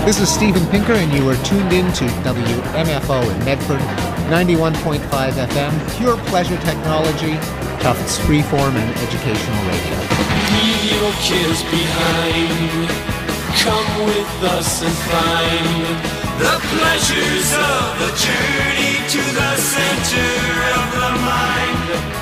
This is Steven Pinker, and you are tuned in to WMFO in Medford, 91.5 FM, pure pleasure technology, Tufts freeform and educational radio. Leave your cares behind. Come with us and find the pleasures of a journey to the center of the mind.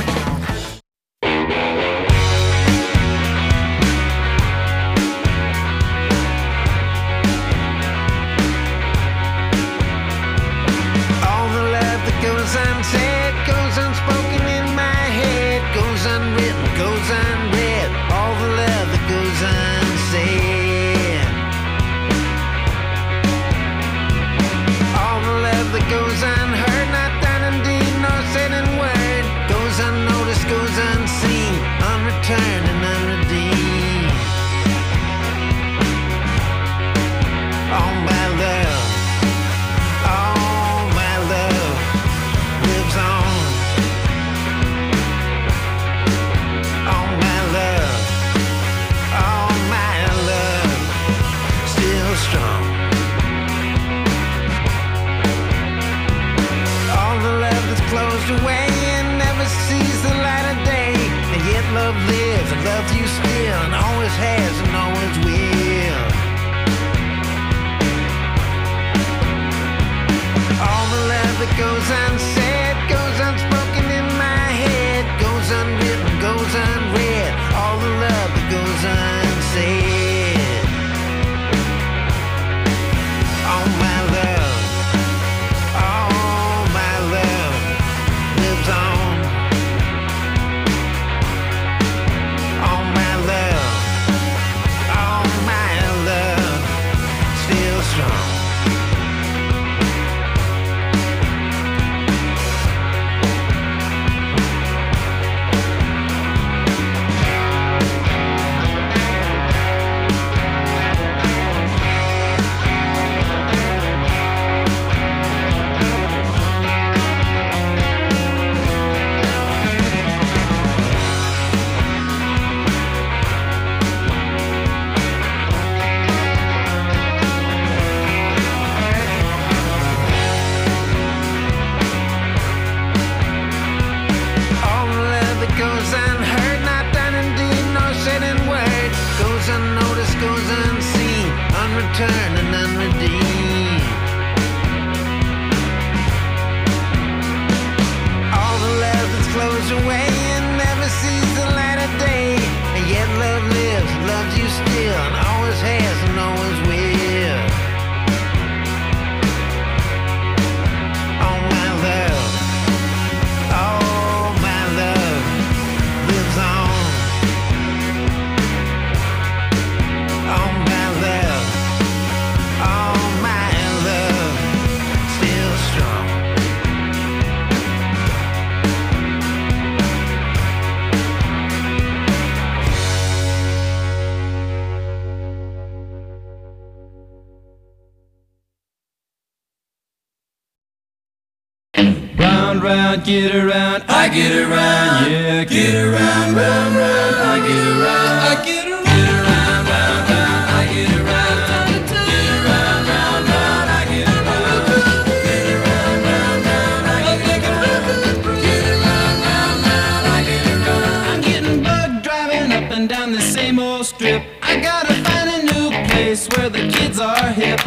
Round, get around, I get around, yeah, get around, round, round, I get around, I get around, get around, round, round, I get around, get around, round, round, I get around, get around, round, round, I get around, get around, round, round, I get around. I'm getting bugged driving up and down the same old strip. I gotta find a new place where the kids are hip.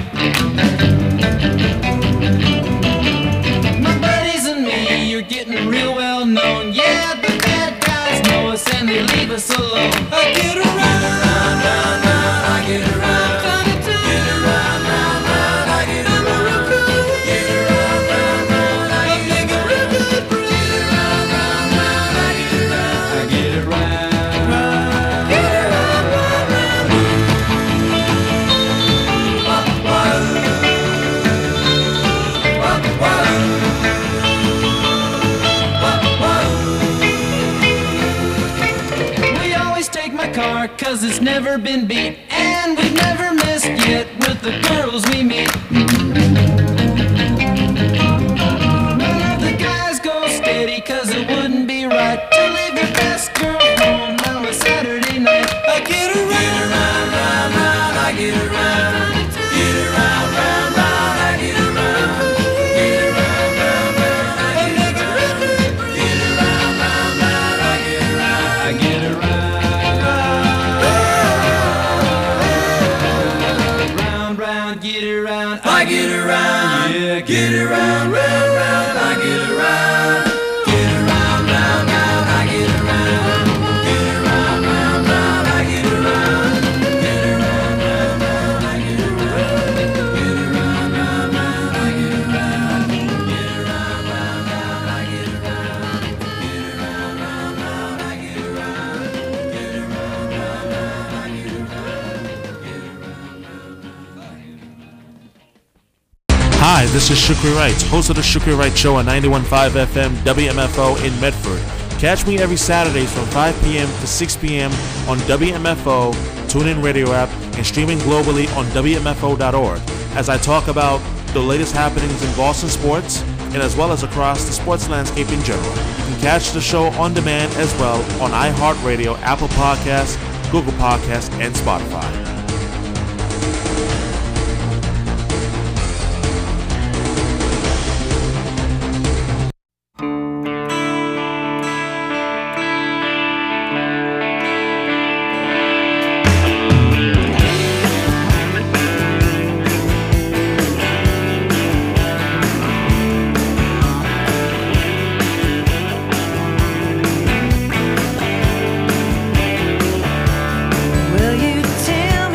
Getting real well known, yeah, the bad guys know us and they leave us alone. I get around, round, round, round, I get around, get around, round, round, I get around, get around, round, round, I get around, get around, round, round, I get around, I get around, get around, round, round. Car, 'cause it's never been beat, and we've never missed yet with the girls we meet. None of the guys go steady, 'cause it wouldn't be right to leave your best girl home on a Saturday night. I get around, round, round, I get around, get Hi, this is Shukri Wright, host of the Shukri Wright Show on 91.5 FM WMFO in Medford. Catch me every Saturdays from 5 p.m. to 6 p.m. on WMFO, TuneIn Radio app, and streaming globally on WMFO.org as I talk about the latest happenings in Boston sports and as well as across the sports landscape in general. You can catch the show on demand as well on iHeartRadio, Apple Podcasts, Google Podcasts, and Spotify. Will you tell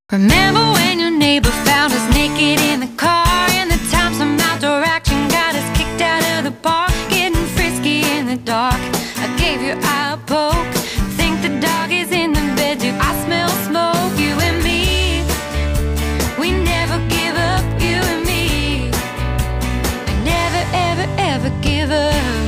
Remember when your neighbor found us naked in the car, and the time some outdoor action got us kicked out of the park, getting frisky in the dark. I gave your eye a poke. Think the dog is in the bed too. I smell smoke. You and me, we never give up. You and me, we never ever ever give up.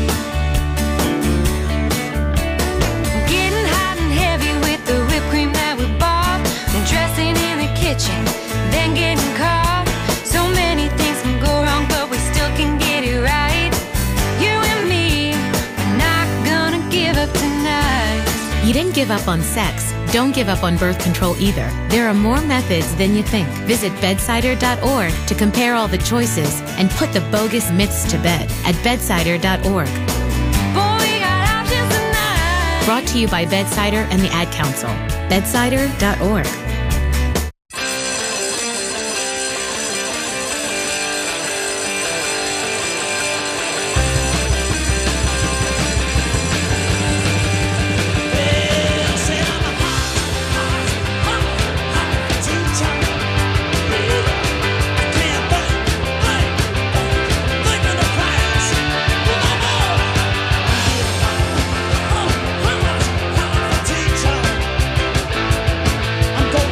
Getting hot and heavy with the whipped cream that we bought, and dressing in the kitchen, then getting caught. So many things can go wrong, but we still can get it right. You and me, we're not gonna give up tonight. You didn't give up on sex. Don't give up on birth control either. There are more methods than you think. Visit bedsider.org to compare all the choices and put the bogus myths to bed at bedsider.org. Boy, we got options tonight. Brought to you by Bedsider and the Ad Council. bedsider.org. I'm going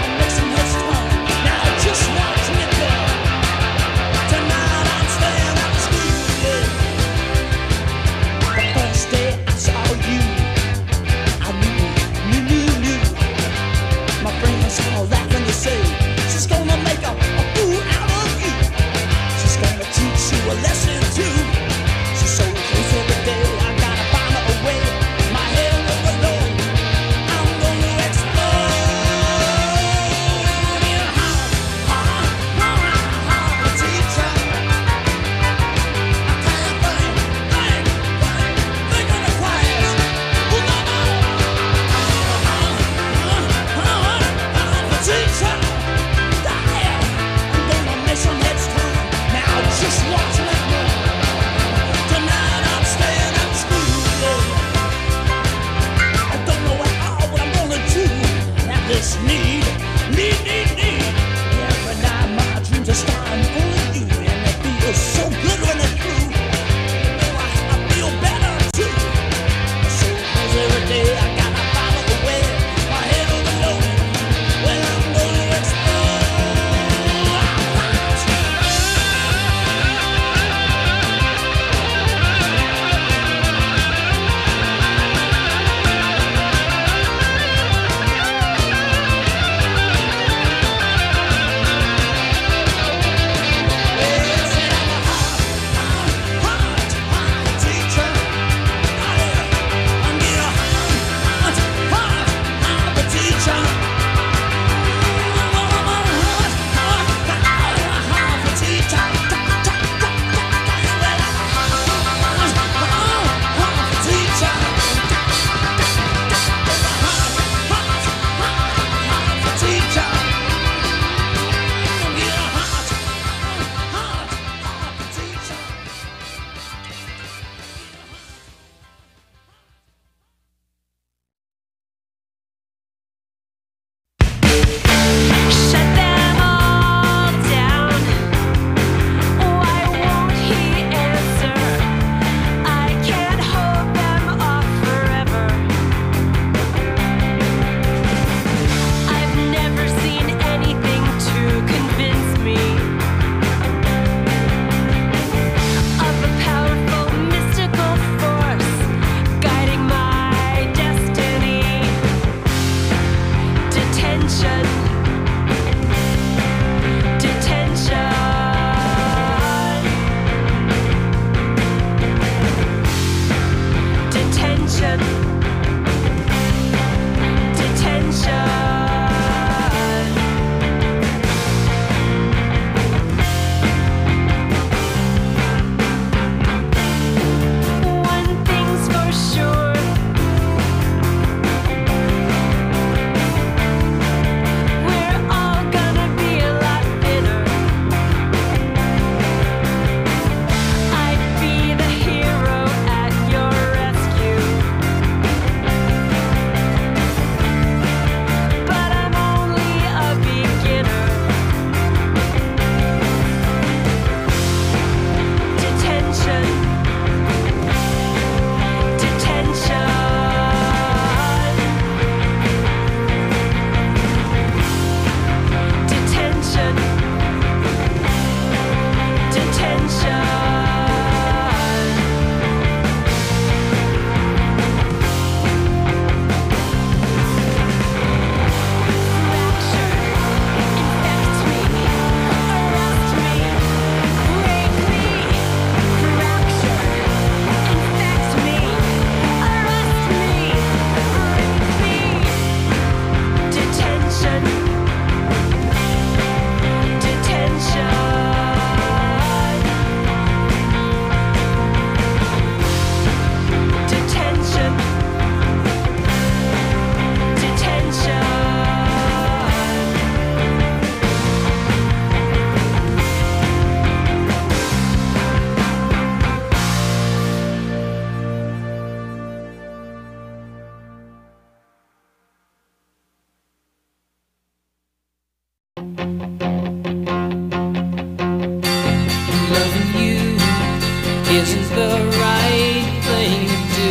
isn't the right thing to do.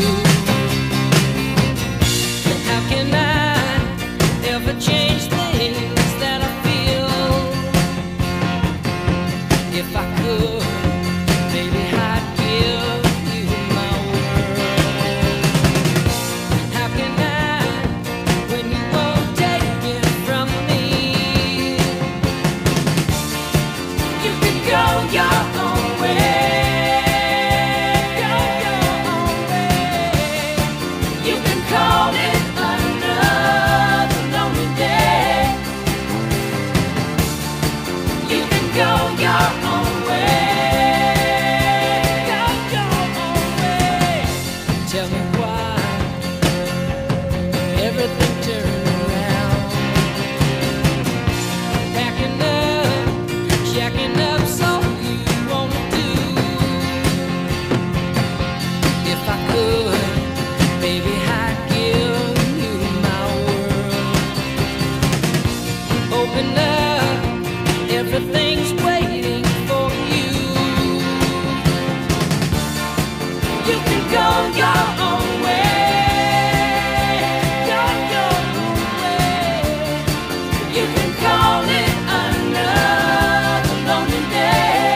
And how can I ever change things that I feel? If I could, baby, I'd give you my world. How can I, when you won't take it from me? You can go your own way. Go your own way. You can call it another lonely day. You can go your own way. Go your own way. Tell me why everything turned around. Packing up, shacking up, so you wanna do. If I could, baby, I'd give you my world. Open up, everything's waiting for you. You can go your own way. Go your own way. You can call it another lonely day.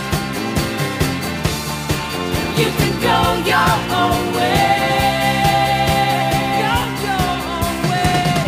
You can go your own way. Go your own way.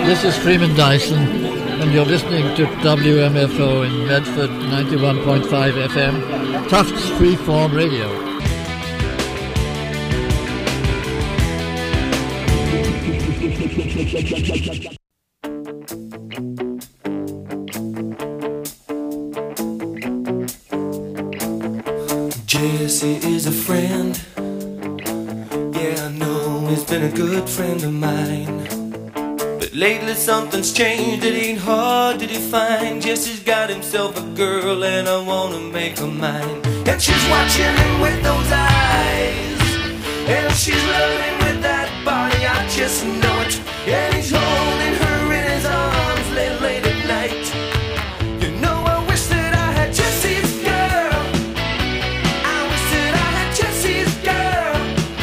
This is Freeman Dyson, and you're listening to WMFO in Medford, 91.5 FM, Tufts Freeform Radio. Jesse is a friend. Yeah, I know he's been a good friend of mine. But lately something's changed, it ain't hard to define. Jesse's got himself a girl and I wanna make her mine. And she's watching him with those eyes, and she's loving him with that body, I just know it. And he's holding her in his arms late at night. You know I wish that I had Jesse's girl. I wish that I had Jesse's girl.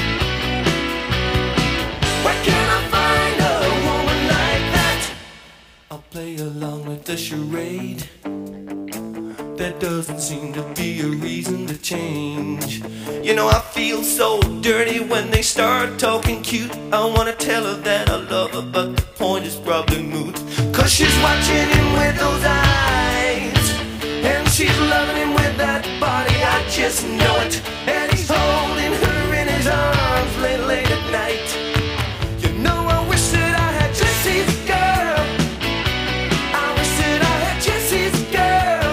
Where can I find a woman like that? I'll play along with the charade. There doesn't seem to be a reason to change. You know I feel so dirty when they start talking cute. I wanna tell her that I love her, but the point is probably moot. Cause she's watching him with those eyes, and she's loving him with that body, I just know it. And he's holding her in his arms late at night. You know I wish that I had Jesse's girl. I wish that I had Jesse's girl.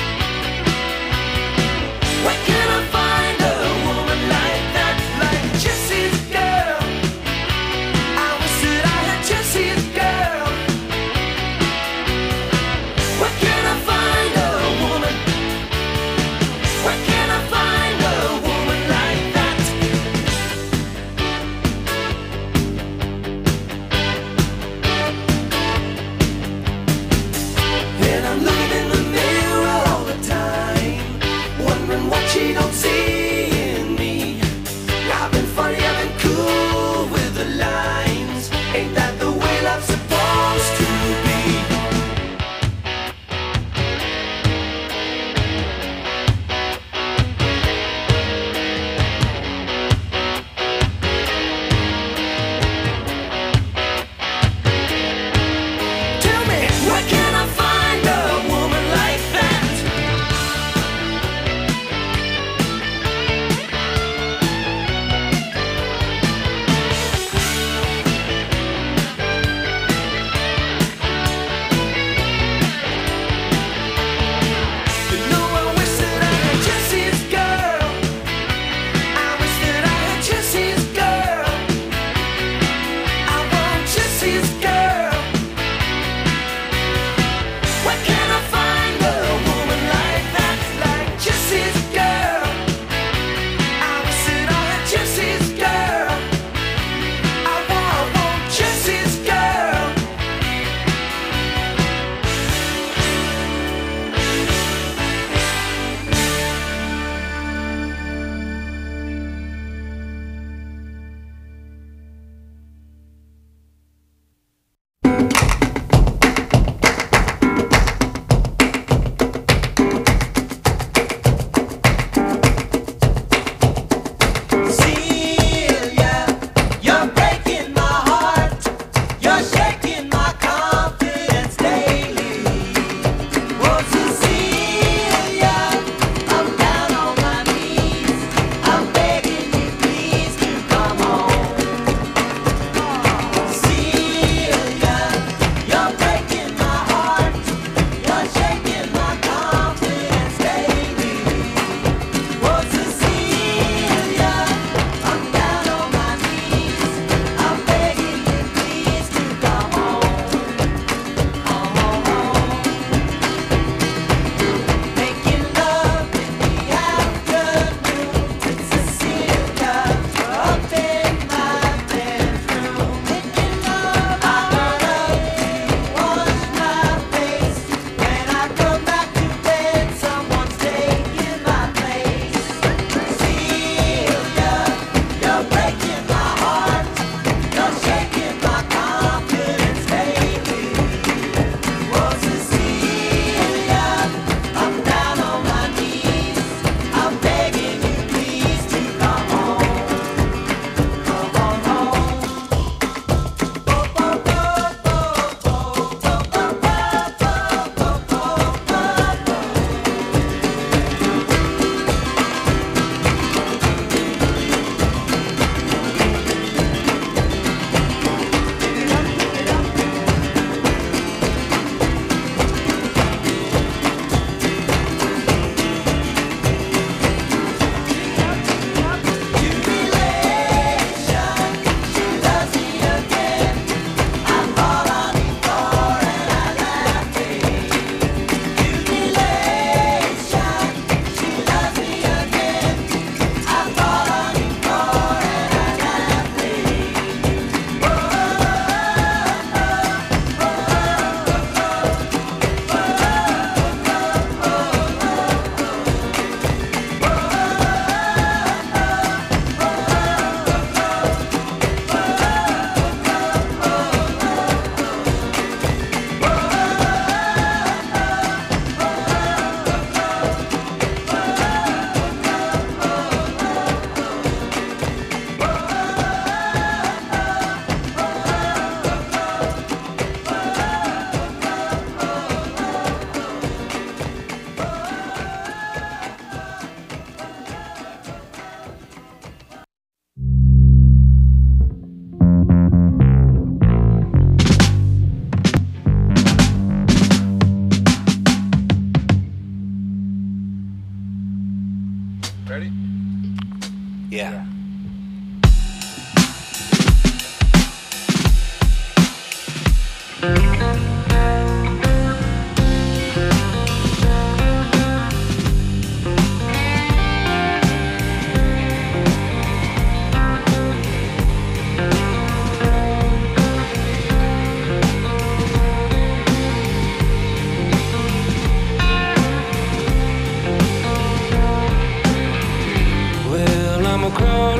Where can I find a woman like that, like Jesse's girl? I wish that I had Jesse's girl. Where can I find a woman? Where can I find a woman like that? Yeah. Well, I'm across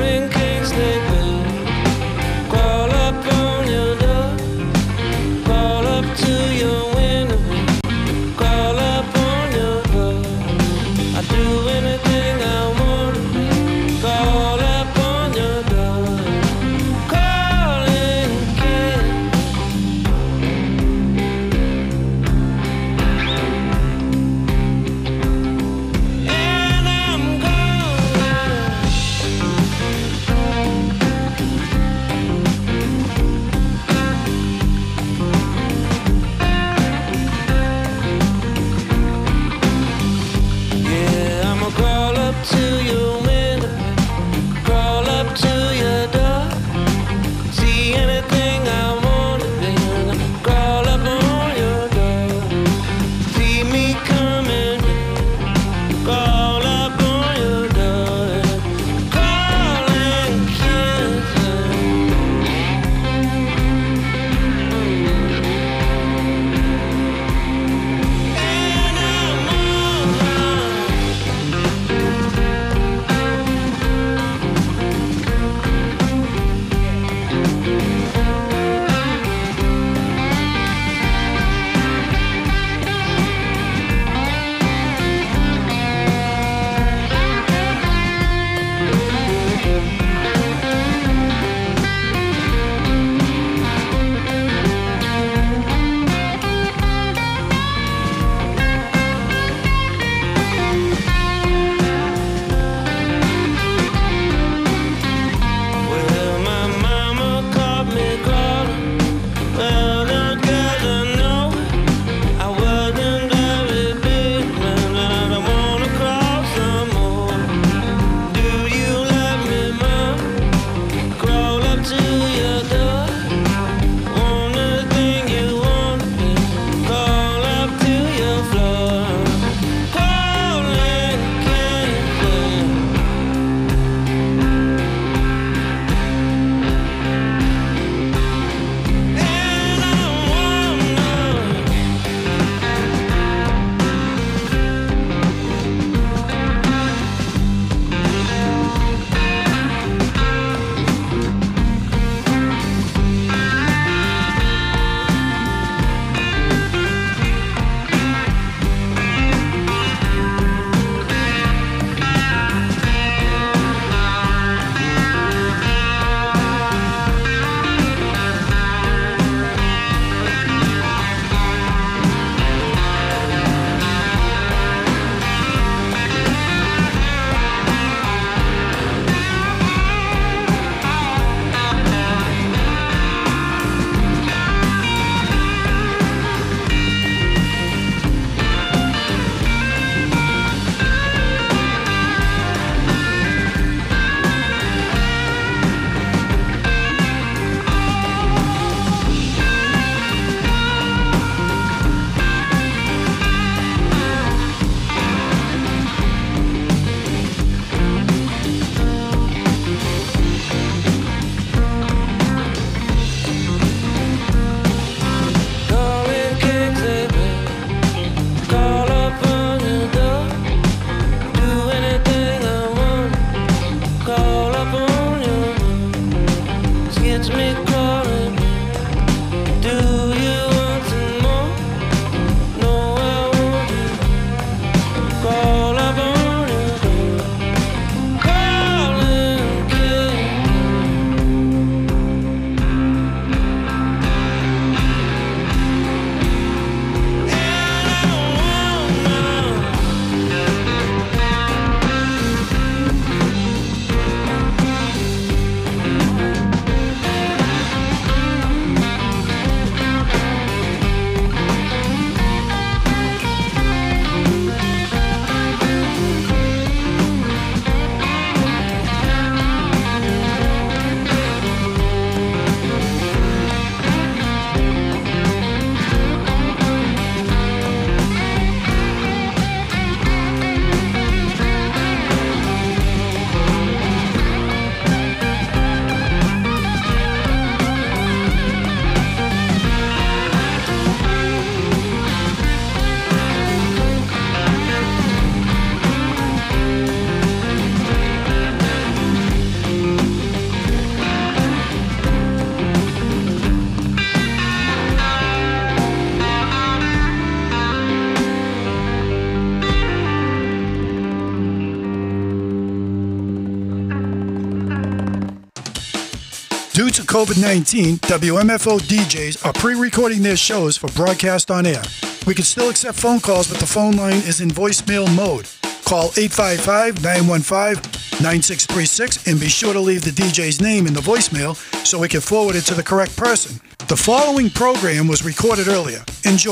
COVID-19, WMFO DJs are pre-recording their shows for broadcast on air. We can still accept phone calls, but the phone line is in voicemail mode. Call 855-915-9636 and be sure to leave the DJ's name in the voicemail so we can forward it to the correct person. The following program was recorded earlier. Enjoy.